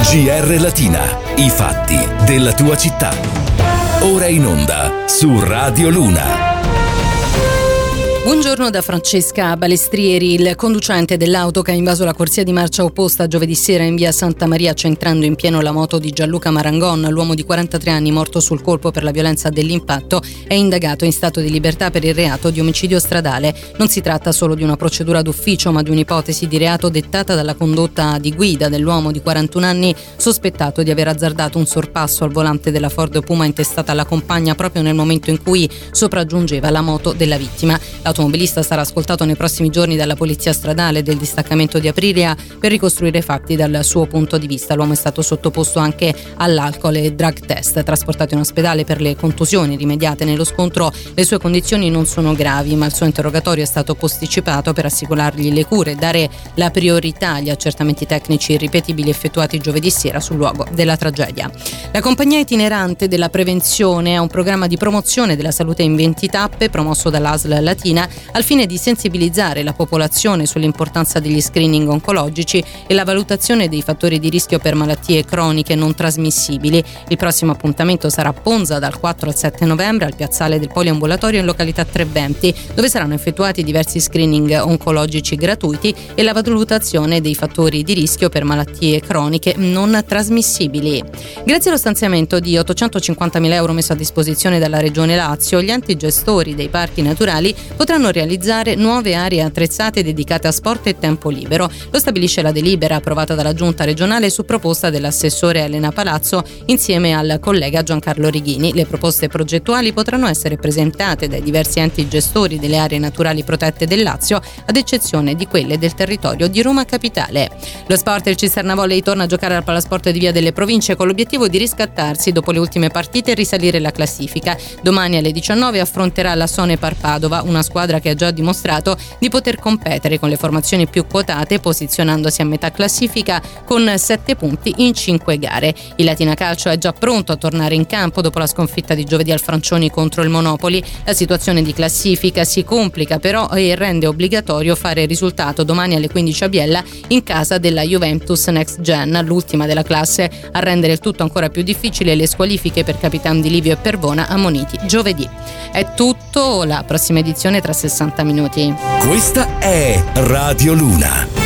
GR Latina, i fatti della tua città. Ora in onda su Radio Luna. Buongiorno da Francesca Balestrieri. Il conducente dell'auto che ha invaso la corsia di marcia opposta giovedì sera in via Santa Maria, centrando in pieno la moto di Gianluca Marangon, l'uomo di 43 anni morto sul colpo per la violenza dell'impatto, è indagato in stato di libertà per il reato di omicidio stradale. Non si tratta solo di una procedura d'ufficio, ma di un'ipotesi di reato dettata dalla condotta di guida dell'uomo di 41 anni sospettato di aver azzardato un sorpasso al volante della Ford Puma intestata alla compagna proprio nel momento in cui sopraggiungeva la moto della vittima. L'automobilista sarà ascoltato nei prossimi giorni dalla polizia stradale del distaccamento di Aprilia per ricostruire i fatti dal suo punto di vista. L'uomo è stato sottoposto anche all'alcol e drug test. Trasportato in ospedale per le contusioni rimediate nello scontro, le sue condizioni non sono gravi, ma il suo interrogatorio è stato posticipato per assicurargli le cure e dare la priorità agli accertamenti tecnici ripetibili effettuati giovedì sera sul luogo della tragedia. La compagnia itinerante della prevenzione ha un programma di promozione della salute in 20 tappe promosso dall'ASL Latina al fine di sensibilizzare la popolazione sull'importanza degli screening oncologici e la valutazione dei fattori di rischio per malattie croniche non trasmissibili. Il prossimo appuntamento sarà a Ponza dal 4 al 7 novembre al piazzale del poliambulatorio in località Treventi, dove saranno effettuati diversi screening oncologici gratuiti e la valutazione dei fattori di rischio per malattie croniche non trasmissibili. Grazie allo stanziamento di 850.000 euro messo a disposizione dalla Regione Lazio, gli enti gestori dei parchi naturali potranno realizzare nuove aree attrezzate dedicate a sport e tempo libero. Lo stabilisce la delibera approvata dalla Giunta regionale su proposta dell'assessore Elena Palazzo insieme al collega Giancarlo Righini. Le proposte progettuali potranno essere presentate dai diversi enti gestori delle aree naturali protette del Lazio, ad eccezione di quelle del territorio di Roma Capitale. Lo sport, il Cisterna Volley torna a giocare al Palasport di Via delle Province con l'obiettivo di riscattarsi dopo le ultime partite e risalire la classifica. Domani alle 19 affronterà la Sonepar Padova, una squadra che ha già dimostrato di poter competere con le formazioni più quotate, posizionandosi a metà classifica con 7 punti in 5 gare. Il Latina Calcio è già pronto a tornare in campo dopo la sconfitta di giovedì al Francioni contro il Monopoli. La situazione di classifica si complica però e rende obbligatorio fare risultato domani alle 15 a Biella in casa della Juventus Next Gen, l'ultima della classe. A rendere il tutto ancora più difficile le squalifiche per Capitan di Livio e Pervona ammoniti giovedì. È tutto, la prossima edizione tra 60 minuti. Questa è Radio Luna.